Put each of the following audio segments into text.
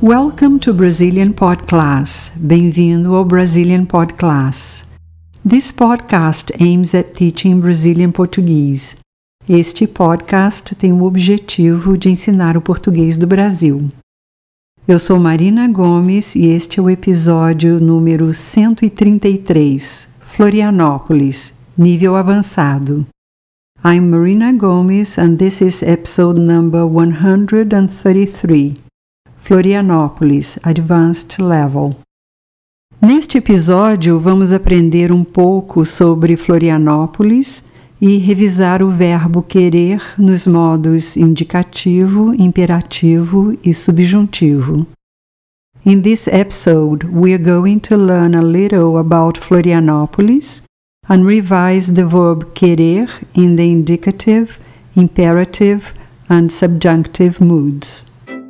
Welcome to Brazilian Podcast. Bem-vindo ao Brazilian Podcast. This podcast aims at teaching Brazilian Portuguese. Este podcast tem o objetivo de ensinar o português do Brasil. Eu sou Marina Gomes e este é o episódio número 133, Florianópolis, nível avançado. I'm Marina Gomes and this is episode number 133. Florianópolis, Advanced Level. Neste episódio, vamos aprender um pouco sobre Florianópolis e revisar o verbo querer nos modos indicativo, imperativo e subjuntivo. In this episode, we are going to learn a little about Florianópolis and revise the verb querer in the indicative, imperative and subjunctive moods.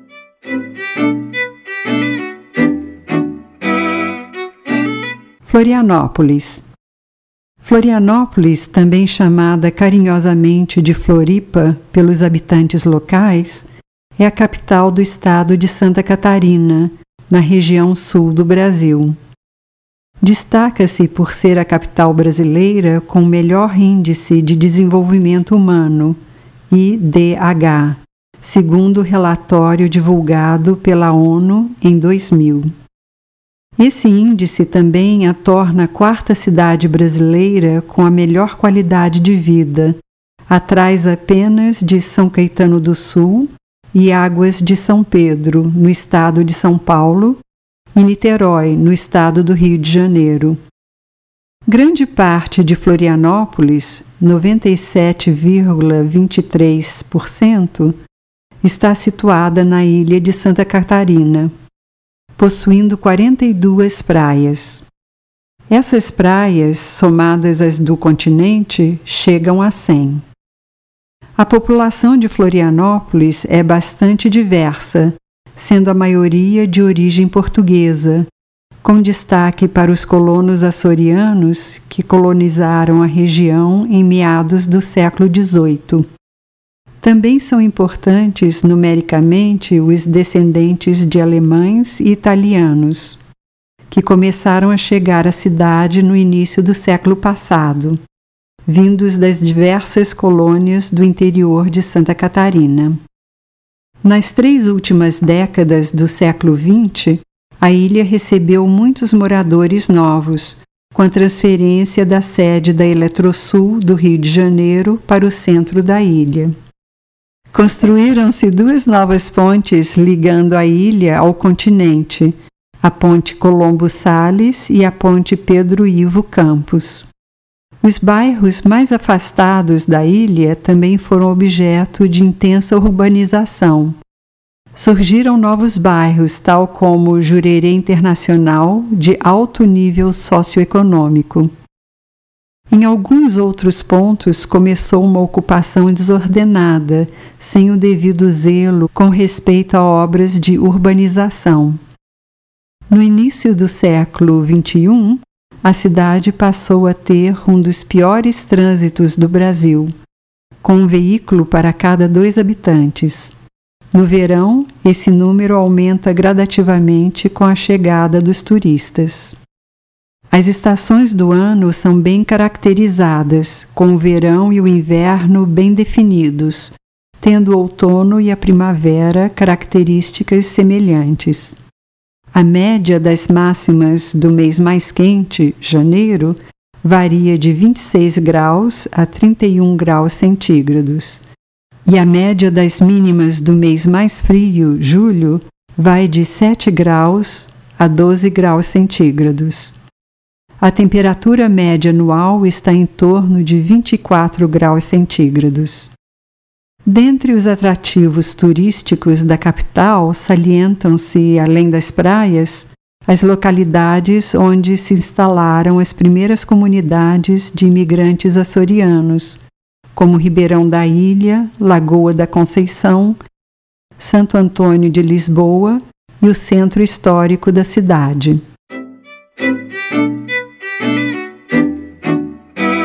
Florianópolis. Florianópolis, também chamada carinhosamente de Floripa pelos habitantes locais, é a capital do estado de Santa Catarina, na região sul do Brasil. Destaca-se por ser a capital brasileira com o melhor índice de desenvolvimento humano, IDH, segundo o relatório divulgado pela ONU em 2000. Esse índice também a torna a quarta cidade brasileira com a melhor qualidade de vida, atrás apenas de São Caetano do Sul e Águas de São Pedro, no estado de São Paulo, e Niterói, no estado do Rio de Janeiro. Grande parte de Florianópolis, 97,23%, está situada na ilha de Santa Catarina, possuindo 42 praias. Essas praias, somadas às do continente, chegam a 100. A população de Florianópolis é bastante diversa, sendo a maioria de origem portuguesa, com destaque para os colonos açorianos que colonizaram a região em meados do século XVIII. Também são importantes numericamente os descendentes de alemães e italianos, que começaram a chegar à cidade no início do século passado, vindos das diversas colônias do interior de Santa Catarina. Nas 3 últimas décadas do século XX, a ilha recebeu muitos moradores novos, com a transferência da sede da Eletrosul do Rio de Janeiro para o centro da ilha. Construíram-se 2 novas pontes ligando a ilha ao continente, a Ponte Colombo Salles e a Ponte Pedro Ivo Campos. Os bairros mais afastados da ilha também foram objeto de intensa urbanização. Surgiram novos bairros, tal como Jurerê Internacional, de alto nível socioeconômico. Em alguns outros pontos começou uma ocupação desordenada, sem o devido zelo com respeito a obras de urbanização. No início do século XXI, a cidade passou a ter um dos piores trânsitos do Brasil, com um veículo para cada 2 habitantes. No verão, esse número aumenta gradativamente com a chegada dos turistas. As estações do ano são bem caracterizadas, com o verão e o inverno bem definidos, tendo o outono e a primavera características semelhantes. A média das máximas do mês mais quente, janeiro, varia de 26 graus a 31 graus centígrados, e a média das mínimas do mês mais frio, julho, vai de 7 graus a 12 graus centígrados. A temperatura média anual está em torno de 24 graus centígrados. Dentre os atrativos turísticos da capital, salientam-se, além das praias, as localidades onde se instalaram as primeiras comunidades de imigrantes açorianos, como Ribeirão da Ilha, Lagoa da Conceição, Santo Antônio de Lisboa e o centro histórico da cidade.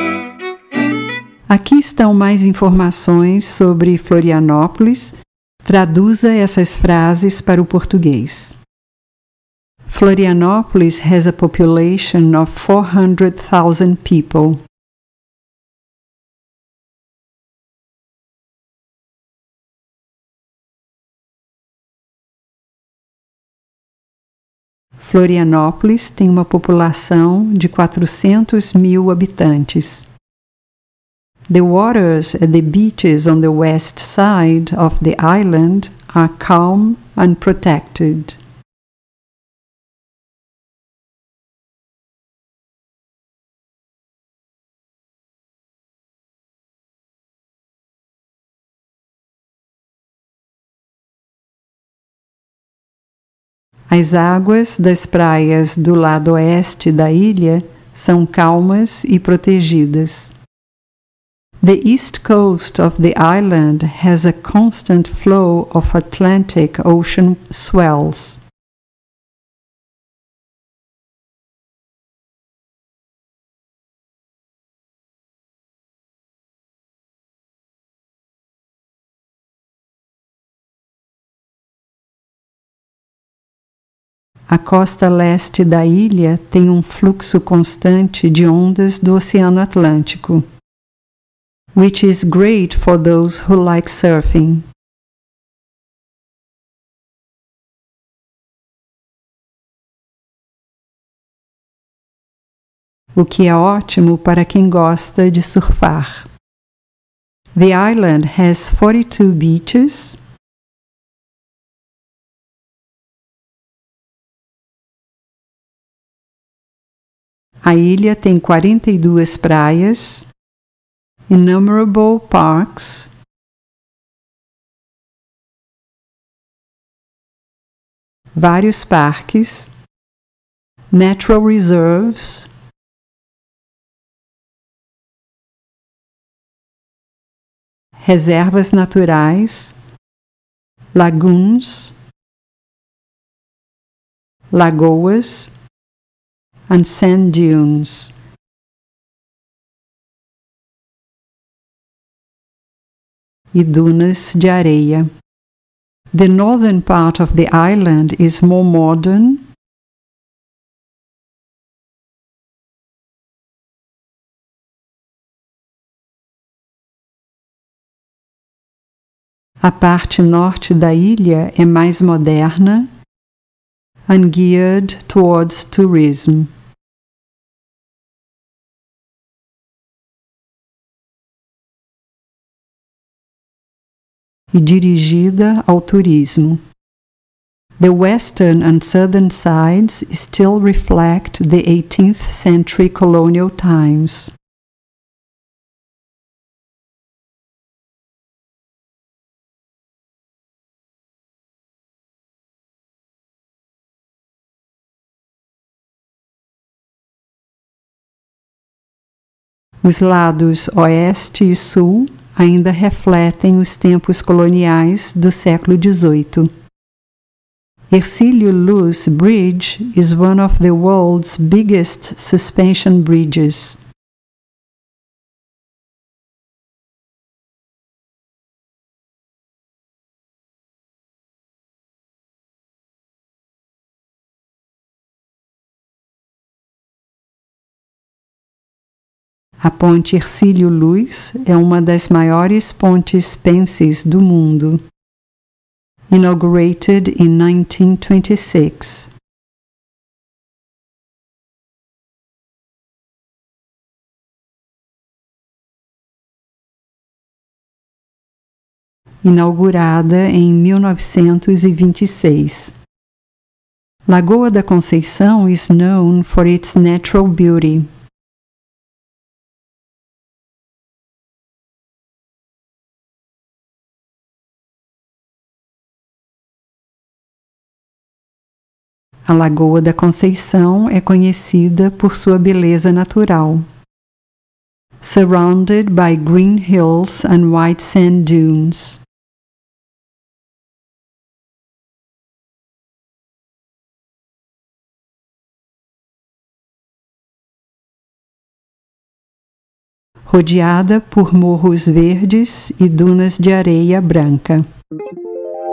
Aqui estão mais informações sobre Florianópolis, Traduza essas frases para o português. Florianópolis has a population of 400,000 people. Florianópolis tem uma população de 400 mil habitantes. The waters at the beaches on the west side of the island are calm and protected. As águas das praias do lado oeste da ilha são calmas e protegidas. The east coast of the island has a constant flow of Atlantic Ocean swells. A costa leste da ilha tem um fluxo constante de ondas do Oceano Atlântico, which is great for those who like surfing. O que é ótimo para quem gosta de surfar. The island has 42 beaches. A ilha tem 42 praias, innumerable parks, vários parques, natural reserves, reservas naturais, lagoons, lagoas, and sand dunes. E dunas de areia. The northern part of the island is more modern A parte norte da ilha é mais moderna and geared towards tourism. E dirigida ao turismo. The western and southern sides still reflect the 18th century colonial times. Os lados oeste e sul ainda refletem os tempos coloniais do século XVIII. Hercílio Luz Bridge is one of the world's biggest suspension bridges. A ponte Hercílio Luz é uma das maiores pontes pensis do mundo. Inaugurated in 1926. Inaugurada em 1926. Lagoa da Conceição is known for its natural beauty. A Lagoa da Conceição é conhecida por sua beleza natural. Surrounded by green hills and white sand dunes. Rodeada por morros verdes e dunas de areia branca.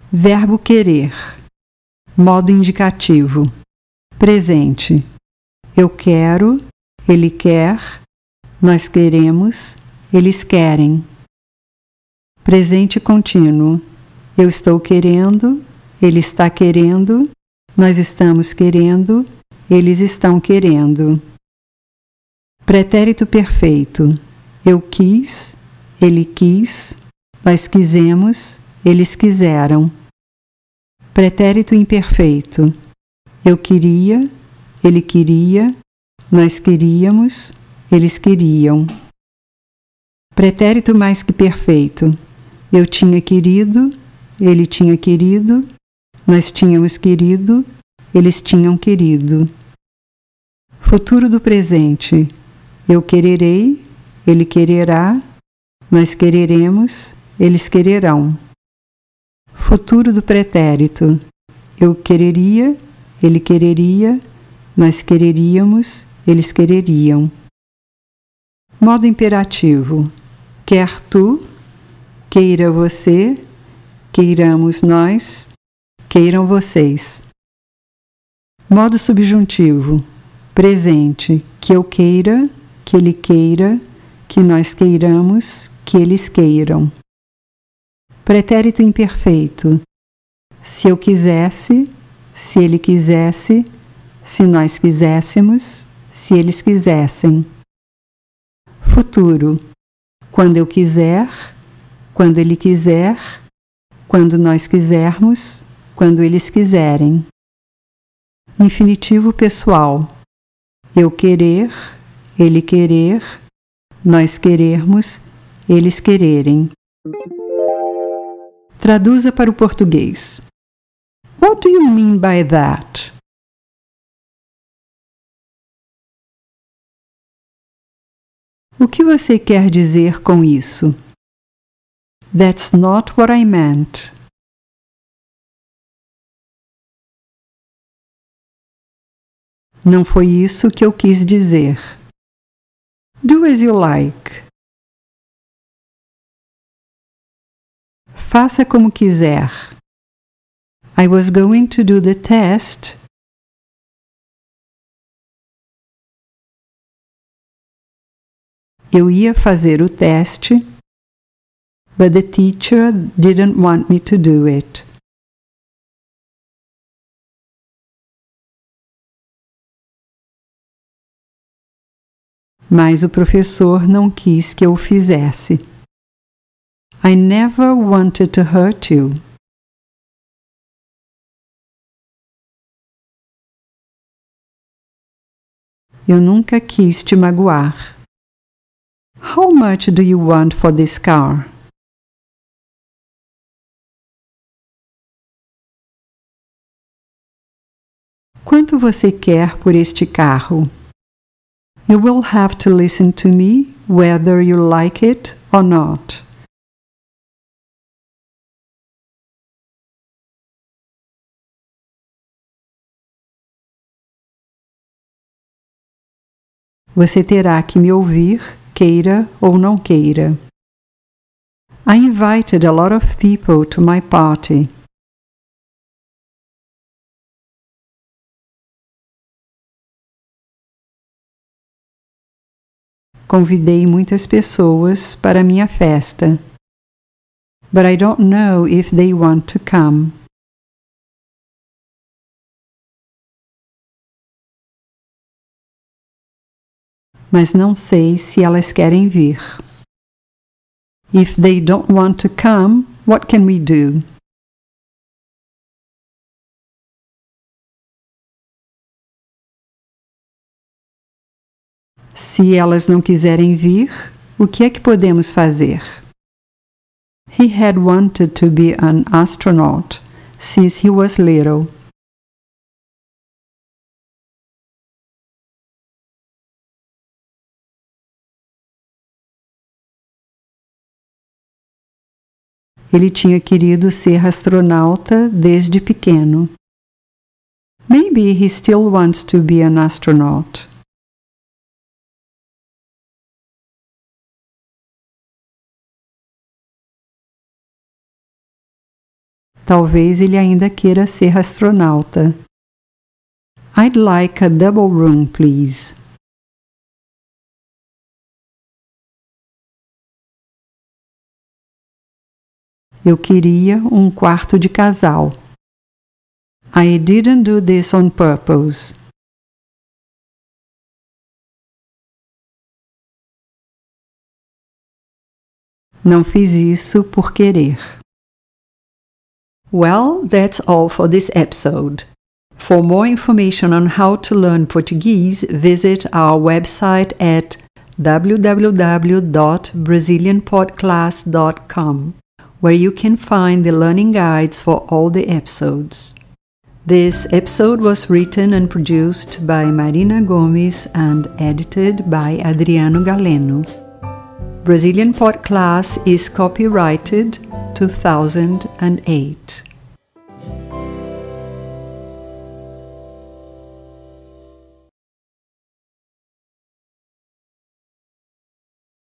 Verbo querer. Modo indicativo. Presente. Eu quero, ele quer, nós queremos, eles querem. Presente contínuo. Eu estou querendo, ele está querendo, nós estamos querendo, eles estão querendo. Pretérito perfeito. Eu quis, ele quis, nós quisemos, eles quiseram. Pretérito imperfeito. Eu queria, ele queria, nós queríamos, eles queriam. Pretérito mais que perfeito. Eu tinha querido, ele tinha querido, nós tínhamos querido, eles tinham querido. Futuro do presente. Eu quererei, ele quererá, nós quereremos, eles quererão. Futuro do pretérito. Eu quereria, ele quereria, nós quereríamos, eles quereriam. Modo imperativo. Quer tu, queira você, queiramos nós, queiram vocês. Modo subjuntivo. Presente. Que eu queira, que ele queira, que nós queiramos, que eles queiram. Pretérito imperfeito. Se eu quisesse, se ele quisesse, se nós quiséssemos, se eles quisessem. Futuro. Quando eu quiser, quando ele quiser, quando nós quisermos, quando eles quiserem. Infinitivo pessoal. Eu querer, ele querer, nós querermos, eles quererem. Traduza para o português. What do you mean by that? O que você quer dizer com isso? That's not what I meant. Não foi isso que eu quis dizer. Do as you like. Faça como quiser. I was going to do the test. Eu ia fazer o teste, but the teacher didn't want me to do it. Mas o professor não quis que eu o fizesse. I never wanted to hurt you. Eu nunca quis te magoar. How much do you want for this car? Quanto você quer por este carro? You will have to listen to me whether you like it or not. Você terá que me ouvir, queira ou não queira. I invited a lot of people to my party. Convidei muitas pessoas para minha festa. But I don't know if they want to come. Mas não sei se elas querem vir. If they don't want to come, what can we do? Se elas não quiserem vir, o que é que podemos fazer? He had wanted to be an astronaut since he was little. Ele tinha querido ser astronauta desde pequeno. Maybe he still wants to be an astronaut. Talvez ele ainda queira ser astronauta. I'd like a double room, please. Eu queria um quarto de casal. I didn't do this on purpose. Não fiz isso por querer. Well, that's all for this episode. For more information on how to learn Portuguese, visit our website at www.brazilianpodclass.com, where you can find the learning guides for all the episodes. This episode was written and produced by Marina Gomes and edited by Adriano Galeno. Brazilian Podcast Class is copyrighted 2008.